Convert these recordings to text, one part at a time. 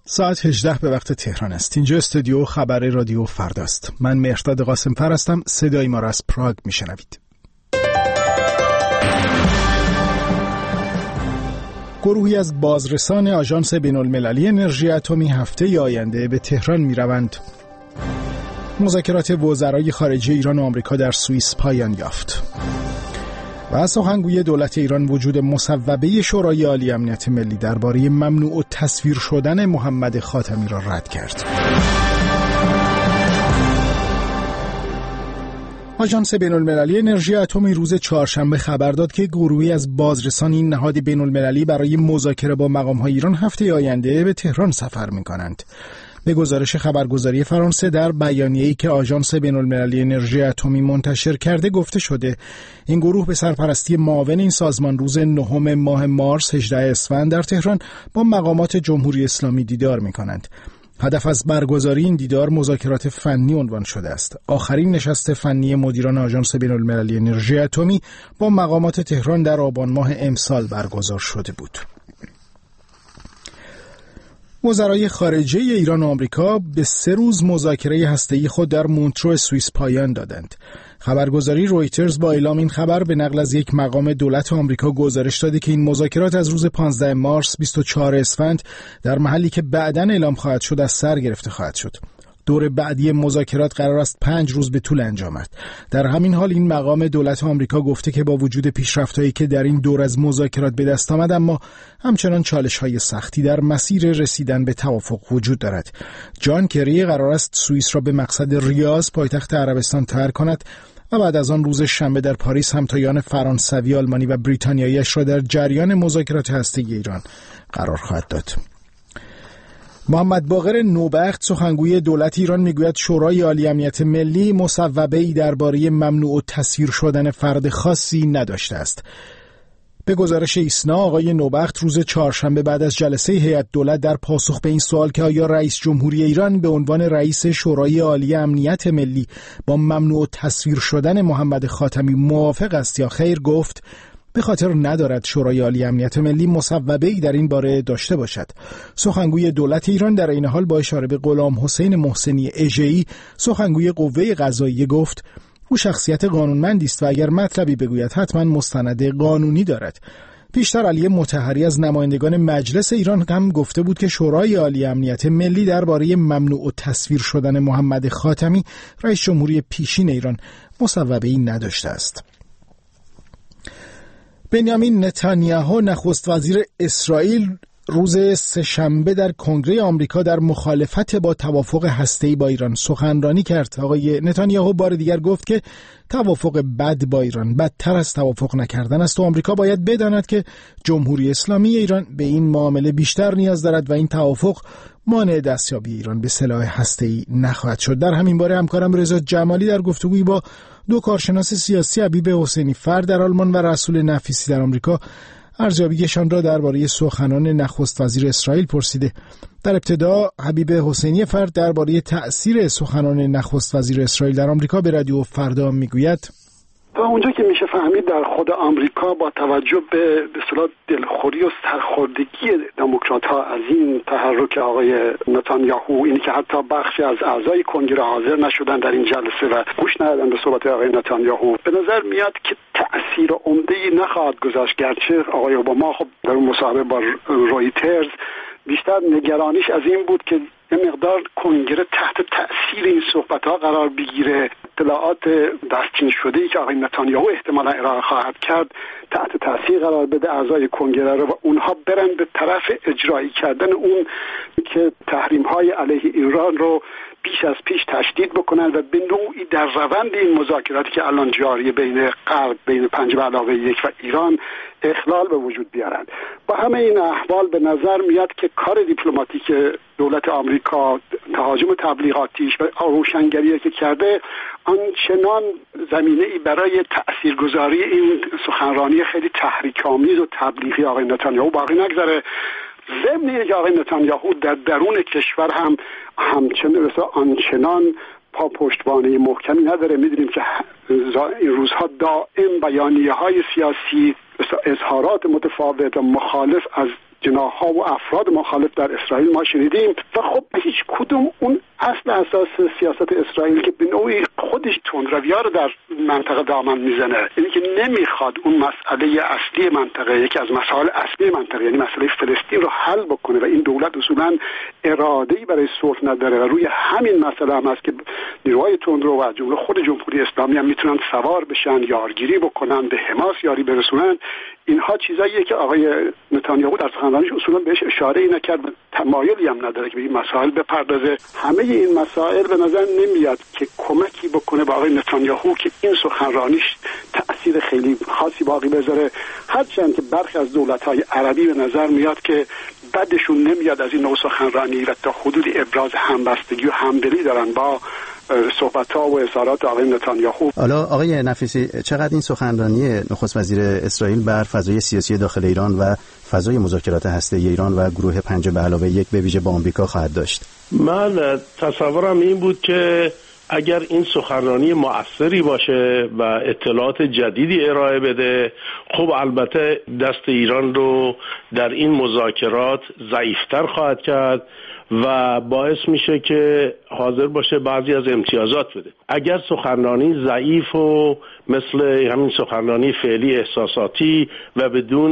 ساعت 18 به وقت تهران است. اینجا استودیو خبر رادیو فرداست. من مهرداد قاسم‌فر هستم. صدای ما را از پراگ میشنوید. گروهی از بازرسان آژانس بین‌المللی انرژی اتمی هفته آینده به تهران می‌روند. مذاکرات وزرای خارجه ایران و آمریکا در سوئیس پایان یافت. و سخنگوی دولت ایران وجود مصوبه شورای عالی امنیت ملی درباره ممنوع تصویر شدن محمد خاتمی را رد کرد. آژانس بین‌المللی انرژی اتمی روز چهارشنبه خبر داد که گروهی از بازرسان این نهاد بین‌المللی برای مذاکره با مقام‌های ایران هفته آینده به تهران سفر می‌کنند. به گزارش خبرگزاری فرانسه در بیانیه‌ای که آژانس بین‌المللی انرژی اتمی منتشر کرده گفته شده این گروه به سرپرستی معاون این سازمان روز 9 ماه مارس 18 اسفند در تهران با مقامات جمهوری اسلامی دیدار می‌کنند. هدف از برگزاری این دیدار مذاکرات فنی عنوان شده است. آخرین نشست فنی مدیران آژانس بین‌المللی انرژی اتمی با مقامات تهران در آبان ماه امسال برگزار شده بود. وزرای خارجه ایران و آمریکا به 3 روز مذاکره هسته‌ای خود در مونترو سوئیس پایان دادند. خبرگزاری رویترز با اعلام این خبر به نقل از یک مقام دولت آمریکا گزارش داده که این مذاکرات از روز 15 مارس 24 اسفند در محلی که بعداً اعلام خواهد شد از سر گرفته خواهد شد. دور بعدی مذاکرات قرار است 5 روز به طول انجامد. در همین حال این مقام دولت آمریکا گفته که با وجود پیشرفت‌هایی که در این دور از مذاکرات به دست آمد، اما همچنان چالش‌های سختی در مسیر رسیدن به توافق وجود دارد. جان کری قرار است سوئیس را به مقصد ریاض پایتخت عربستان ترک کند و بعد از آن روز شنبه در پاریس همتایان فرانسوی، آلمانی و بریتانیایی‌اش را در جریان مذاکرات هسته‌ای ایران قرار خواهد داد. محمد باقر نوبخت سخنگوی دولت ایران میگوید شورای عالی امنیت ملی مصوبه‌ای درباره ممنوع تصویر شدن فرد خاصی نداشته است. به گزارش ایسنا آقای نوبخت روز چهارشنبه بعد از جلسه هیئت دولت در پاسخ به این سوال که آیا رئیس جمهوری ایران به عنوان رئیس شورای عالی امنیت ملی با ممنوع تصویر شدن محمد خاتمی موافق است یا خیر، گفت به خاطر ندارد شورای عالی امنیت ملی مصوبه‌ای در این باره داشته باشد. سخنگوی دولت ایران در این حال با اشاره به غلام حسین محسنی اژه‌ای سخنگوی قوه قضاییه گفت او شخصیت قانونمندی است و اگر مطلبی بگوید حتما مستند قانونی دارد. پیشتر علی مطهری از نمایندگان مجلس ایران هم گفته بود که شورای عالی امنیت ملی درباره ممنوع تصویر شدن محمد خاتمی رئیس جمهوری پیشین ایران مصوبه‌ای نداشته است. بنیامین نتانیاهو نخست وزیر اسرائیل روز سه‌شنبه در کنگره آمریکا در مخالفت با توافق هسته‌ای با ایران سخنرانی کرد. آقای نتانیاهو بار دیگر گفت که توافق بد با ایران بدتر از توافق نکردن است و آمریکا باید بداند که جمهوری اسلامی ایران به این معامله بیشتر نیاز دارد و این توافق مانع دستیابی ایران به سلاح هسته‌ای نخواهد شد. در همین باره همکارم رضا جمالی در گفتگویی با 2 کارشناس سیاسی، حبیب حسینی فر در آلمان و رسول نفیسی در آمریکا، ارزیابیشان را درباره سخنان نخست وزیر اسرائیل پرسیده. در ابتدا حبیب حسینی فر درباره تأثیر سخنان نخست وزیر اسرائیل در آمریکا به رادیو فردا میگوید: تا اونجا که میشه فهمید در خود آمریکا با توجه به اصطلاح دلخوری و سرخوردگی دموکرات‌ها از این تحرک آقای نتانیاهو، اینی که حتی بخشی از اعضای کنگره حاضر نشدن در این جلسه و گوش ندادن به صحبت آقای نتانیاهو، به نظر میاد که تأثیر عمده‌ای نخواهد گذاشت. گرچه آقای اوباما خب در اون مصاحبه با رویترز بیشتر نگرانیش از این بود که یه مقدار کنگره تحت تأثیر این صحبت‌ها قرار بگیره، اطلاعات دستچین شده‌ای که آقای نتانیاهو احتمالاً ارائه خواهد کرد تحت تأثیر قرار بده اعضای کنگره رو و اونها برن به طرف اجرایی کردن اون که تحریم‌های علیه ایران رو بیش از پیش تشدید بکنن و به نوعی در روند این مذاکراتی که الان جاریه بین غرب، بین 5+1 و ایران اخلال به وجود بیارن. با همه این احوال به نظر میاد که کار دیپلماتیک دولت آمریکا، تهاجم تبلیغاتیش و روشنگری که کرده آنچنان زمینه‌ای برای تاثیرگذاری این سخنرانی خیلی تحریک‌آمیز و تبلیغی آقای نتانیاهو باقی نگذاره. ضمن اینکه آقای نتانیاهو در درون کشور هم همچنان آنچنان پا پشتوانه محکمی نداره. می‌دونیم که این روزها دائم بیانیه‌های سیاسی، اظهارات متفاوت و مخالف از جناح‌ها و افراد مخالف در اسرائیل ما شنیدیم و خب هیچ کدوم اون اصل اساس سیاست اسرائیل که به نوعی خودش تندروی‌ها رو در منطقه دامن میزنه، یعنی که نمیخواد اون مسئله اصلی منطقه، یکی از مسائل اصلی منطقه یعنی مسئله فلسطین رو حل بکنه و این دولت اصولاً اراده‌ای برای صلح نداره و روی همین مسئله هم است که نیروهای تندرو و از جمله خود جمهوری اسلامی هم میتونن سوار بشن، یارگیری بکنن، به حماس یاری برسونن. اینها چیزاییه که آقای نتانیاهو در سخنرانیش اصولا بهش اشاره‌ای نکرد و تمایلی هم نداره که به این مسائل بپردازه. همه این مسائل به نظر نمیاد که کمکی بکنه به آقای نتانیاهو که این سخنرانیش تأثیر خیلی خاصی باقی بذاره، هرچند که برخی از دولت‌های عربی به نظر میاد که بدشون نمیاد از این نوع سخنرانی و تا حدودی ابراز همبستگی و همدلی دارن با صحبت‌ها و اظهارات آقای نتانیاهو. حالا آقای نفیسی، چقدر این سخنرانی نخست وزیر اسرائیل بر فضای سیاسی داخل ایران و فضای مذاکرات هسته‌ای ایران و گروه 5+1 به ویژه با آمریکا خواهد داشت؟ من تصورم این بود که اگر این سخنرانی مؤثری باشه و اطلاعات جدیدی ارائه بده، خب البته دست ایران رو در این مذاکرات ضعیفتر خواهد کرد و باعث میشه که حاضر باشه بعضی از امتیازات بده. اگر سخنرانی ضعیف و مثل همین سخنرانی فعلی احساساتی و بدون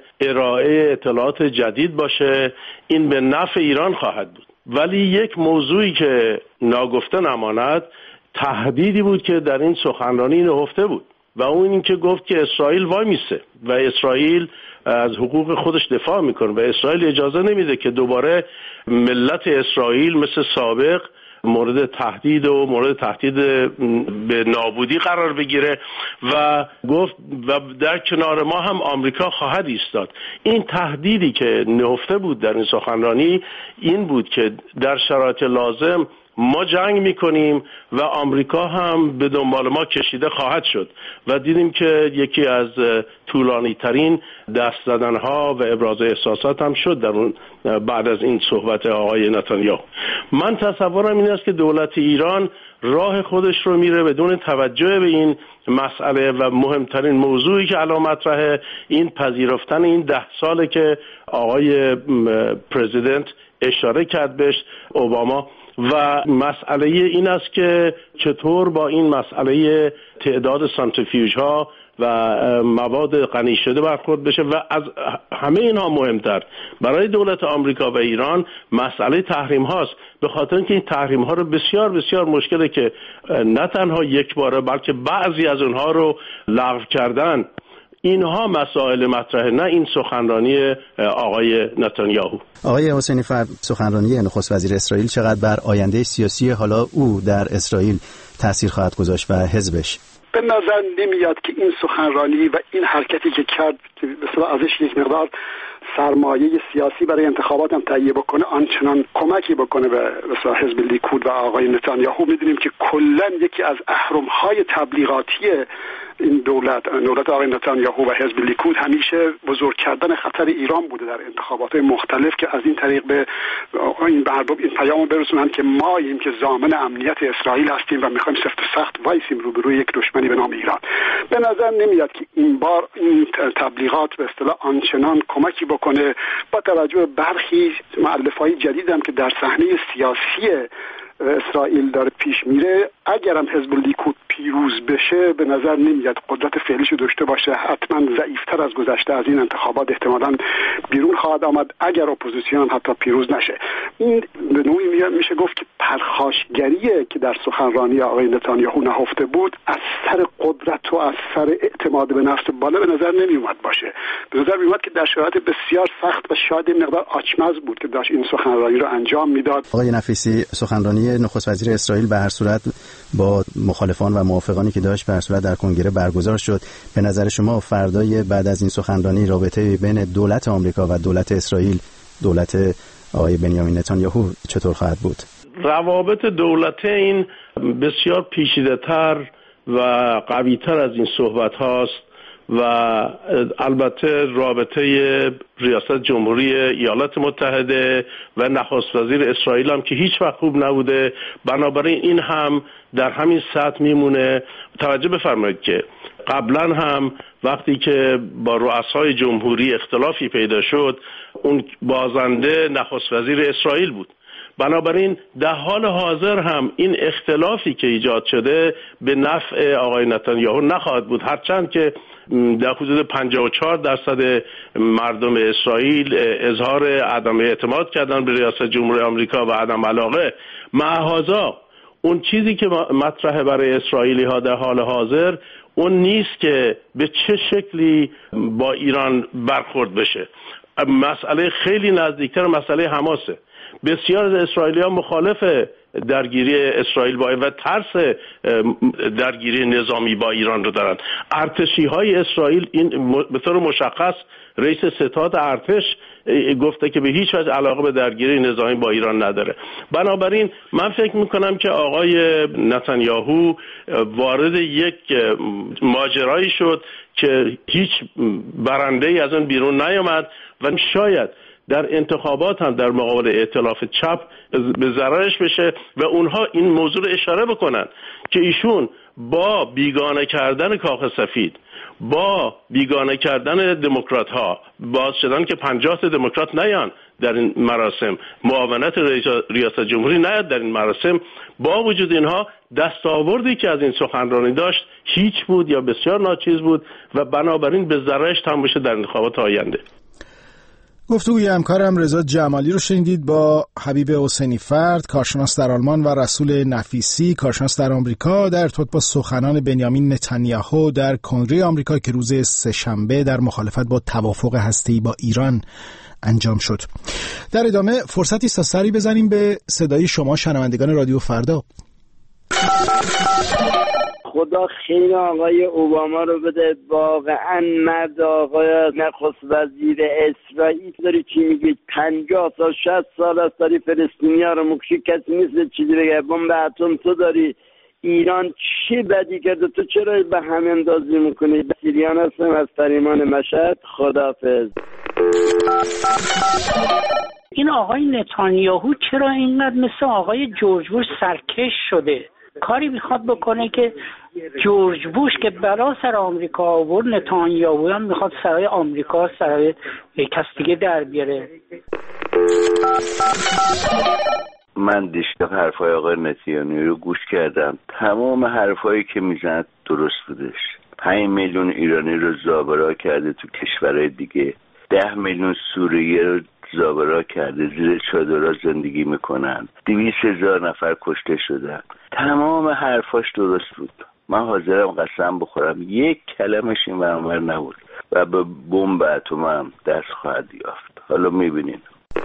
ارائه اطلاعات جدید باشه، این به نفع ایران خواهد بود. ولی یک موضوعی که ناگفته نماند، تهدیدی بود که در این سخنرانی نهفته بود و اون این که گفت که اسرائیل وای میسته و اسرائیل از حقوق خودش دفاع میکنه و اسرائیل اجازه نمیده که دوباره ملت اسرائیل مثل سابق مورد تهدید و مورد تهدید به نابودی قرار بگیره و گفت و در کنار ما هم آمریکا خواهد ایستاد. این تهدیدی که نهفته بود در این سخنرانی این بود که در شرایط لازم ما جنگ میکنیم و آمریکا هم به دنبال ما کشیده خواهد شد و دیدیم که یکی از طولانی ترین دست زدنها و ابراز احساسات هم شد در اون بعد از این صحبت آقای نتانیاهو. من تصورم این است که دولت ایران راه خودش رو میره بدون توجه به این مسئله و مهمترین موضوعی که الان مطرحه این پذیرفتن این 10 ساله که آقای پرزیدنت اشاره کرد بهش اوباما و مسئله این است که چطور با این مسئله تعداد سانتریفیوژ ها و مواد غنی شده برخورد بشه و از همه اینها مهمتر برای دولت آمریکا و ایران مسئله تحریم هاست، به خاطر اینکه این تحریم ها رو بسیار بسیار مشکله که نه تنها یک باره بلکه بعضی از اونها رو لغو کردن. اینها مسائل مطرحه، نه این سخنرانی آقای نتانیاهو. آقای حسینی فرد، سخنرانی نخست وزیر اسرائیل چقدر بر آینده سیاسی حالا او در اسرائیل تأثیر خواهد گذاشت و حزبش؟ به نظر نمیاد که این سخنرانی و این حرکتی که کرد که مثلا ازش یک مقدار سرمایه سیاسی برای انتخابات هم تهیه بکنه آنچنان کمکی بکنه به مثلا حزب لیکود و آقای نتانیاهو. میدونیم که کلا یکی از اهرم‌های تبلیغاتی این دولت آقای نتانیاهو و حزب لیکود همیشه بزرگ کردن خطر ایران بوده در انتخابات مختلف که از این طریق به این پیامو برسونن که ماییم که ضامن امنیت اسرائیل هستیم و میخوایم سفت و سخت وایسیم روبروی یک دشمنی به نام ایران. به نظر نمیاد که این بار این تبلیغات به اصطلاح آنچنان کمکی بکنه، با توجه به برخی مؤلفه‌های جدید هم که در صحنه سیاسی اسرائیل داره پیش میره. اگرم حزب لیکود پیروز بشه به نظر نمیاد قدرت فعلیشو داشته باشه، حتما ضعیفتر از گذشته از این انتخابات احتمالاً بیرون خواهد آمد اگر اپوزیسیون حتی پیروز نشه. این به نوعی میشه گفت که پرخاشگریه که در سخنرانی آقای نتانیاهو نهفته بود از سر قدرت و از سر اعتماد به نفس بالا به نظر نمیومد باشه. به نظر میومد که در شرایط بسیار سخت و شاید مقدار آچمز بود که داشت این سخنرانی رو انجام میداد. آقای نفیسی، سخنرانی نخست وزیر اسرائیل به هر صورت با مخالفان و موافقانی که داشت به هر صورت در کنگره برگزار شد. به نظر شما فردای بعد از این سخنرانی رابطه بین دولت آمریکا و دولت اسرائیل، دولت آقای بنیامین نتانیاهو چطور خواهد بود؟ روابط دولتین بسیار پیچیده‌تر و قوی‌تر از این صحبت هاست و البته رابطه ریاست جمهوری ایالات متحده و نخست وزیر اسرائیل هم که هیچ وقت خوب نبوده، بنابراین این هم در همین سطح میمونه. توجه بفرمایید که قبلا هم وقتی که با رؤسای جمهوری اختلافی پیدا شد، اون بازنده نخست وزیر اسرائیل بود. بنابراین در حال حاضر هم این اختلافی که ایجاد شده به نفع آقای نتانیاهو نخواهد بود، هرچند که در حدود 54% مردم اسرائیل اظهار عدم اعتماد کردن به ریاست جمهوری آمریکا و عدم علاقه. مع هذا اون چیزی که مطرحه برای اسرائیلی ها در حال حاضر اون نیست که به چه شکلی با ایران برخورد بشه. مسئله خیلی نزدیکتر مسئله حماسه. بسیار از اسرائیلی ها مخالف درگیری اسرائیل با و ترس درگیری نظامی با ایران رو دارن. ارتشی های اسرائیل این به طور مشخص رئیس ستاد ارتش گفته که به هیچ وجه علاقه به درگیری نظامی با ایران نداره. بنابراین من فکر میکنم که آقای نتانیاهو وارد یک ماجرایی شد که هیچ برنده‌ای از اون بیرون نیامد و شاید در انتخابات هم در مقابل ائتلاف چپ به ضررش بشه و اونها این موضوع رو اشاره بکنن که ایشون با بیگانه کردن کاخ سفید، با بیگانه کردن دموکرات ها، باز شدن که 50 دموکرات نیان در این مراسم، معاونت ریاست جمهوری نیاد در این مراسم، با وجود اینها دستاوردی که از این سخنرانی داشت هیچ بود یا بسیار ناچیز بود و بنابراین به ضررش تمام بشه در انتخابات آینده. گفتگوی همکارم رضا جمالی رو شنیدید با حبیب حسینی فرد، کارشناس در آلمان، و رسول نفیسی، کارشناس در آمریکا، در ارتباط با سخنان بنیامین نتانیاهو در کنگره آمریکا که روز سه‌شنبه در مخالفت با توافق هسته‌ای با ایران انجام شد. در ادامه فرصتی است تا سری بزنیم به صدای شما شنوندگان رادیو فردا. خدا خیر آقای اوباما رو بده، واقعا مرد آقای نخست وزیر اسرائیل. داری چی میگی؟ 50 تا 60 سال است داری فلسطینی‌ها رو مکشی، کسی نیست چیزی بگه. بمب اتم تو داری، ایران چه بدی کرده، تو چرا به هم اندازی میکنی؟ سیریان هستم از فریمان مشهد. خداحافظ. این آقای نتانیاهو چرا اینقدر مثل آقای جورج بوش سرکش شده؟ کاری میخواد بکنه که جورج بوش که بلا سر آمریکا آورد، نتانیاهو هم میخواد سرای آمریکا سرای کس دیگه در بیاره. من دیشب حرفای آقای نتانیاهو رو گوش کردم. تمام حرفایی که میزند درست بودش. 5 میلیون ایرانی رو زابرا کرده تو کشورهای دیگه، 10 میلیون سوریه رو زابرا کرده، زیر چادرها زندگی میکنن، 200,000 نفر کشته شدن. تمام حرفاش درست بود. من حاضرم قسم بخورم یک کلمش این برانور نبود و به بمب اتم هم دست خواهد یافت. حالا میبینین.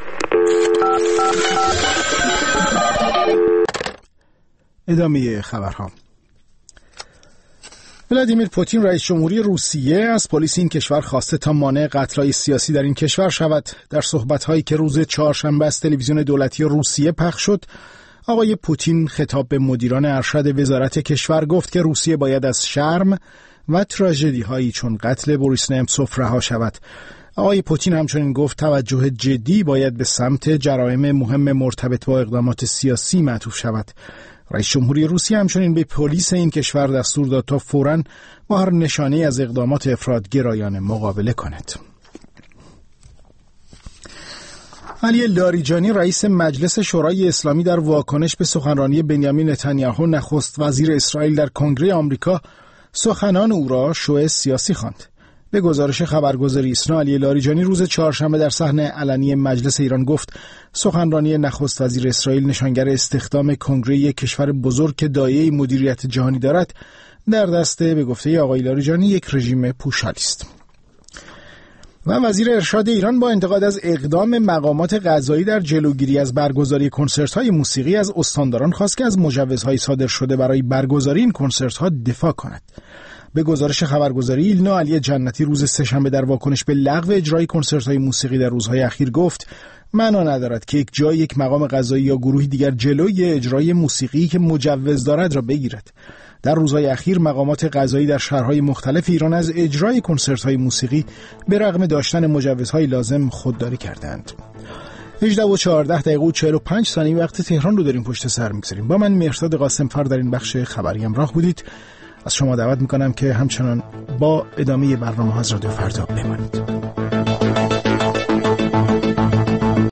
ادامه خبرها. ولادیمیر پوتین رئیس جمهوری روسیه از پلیس این کشور خواسته تا مانع قتل‌های سیاسی در این کشور شود. در صحبت‌هایی که روز چهارشنبه از تلویزیون دولتی روسیه پخش شد، آقای پوتین خطاب به مدیران ارشد وزارت کشور گفت که روسیه باید از شرم و تراژدی‌هایی چون قتل بوریس نمتسوف رها شود. آقای پوتین همچنین گفت توجه جدی باید به سمت جرایم مهم مرتبط با اقدامات سیاسی معطوف شود. رئیس جمهوری روسیه همچنین به پلیس این کشور دستور داد تا فوراً با هر نشانه‌ای از اقدامات افراط‌گرایانه مقابله کند. علی لاریجانی رئیس مجلس شورای اسلامی در واکنش به سخنرانی بنیامین نتانیاهو نخست وزیر اسرائیل در کنگره آمریکا سخنان او را شو سیاسی خواند. به گزارش خبرگزاری ایسنا، علی لاریجانی روز چهارشنبه در صحن علنی مجلس ایران گفت سخنرانی نخست وزیر اسرائیل نشانگر استخدام کنگره یک کشور بزرگ که دایره مدیریت جهانی دارد در دست به گفته آقای لاریجانی یک رژیم پوشالی است. و وزیر ارشاد ایران با انتقاد از اقدام مقامات قضایی در جلوگیری از برگزاری کنسرت‌های موسیقی از استانداران خواست که از مجوزهای صادر شده برای برگزاری این کنسرت‌ها دفاع کند. به گزارش خبرگزاری ایلنا، علی جنتی روز سه‌شنبه در واکنش به لغو اجرای کنسرت‌های موسیقی در روزهای اخیر گفت معنا ندارد که یک جای یک مقام قضایی یا گروهی دیگر جلوی اجرای موسیقی که مجوز دارد را بگیرد. در روزهای اخیر مقامات قضایی در شهرهای مختلف ایران از اجرای کنسرت‌های موسیقی به رغم داشتن مجوزهای لازم خودداری کردند. 18:14 و 45 ثانیه وقت تهران رو داریم پشت سر می‌گذاریم. با من مهرداد قاسم فر در این بخش خبری همراه بودید. از شما دعوت میکنم که همچنان با ادامه برنامه ها از رادیو فردا بمانید.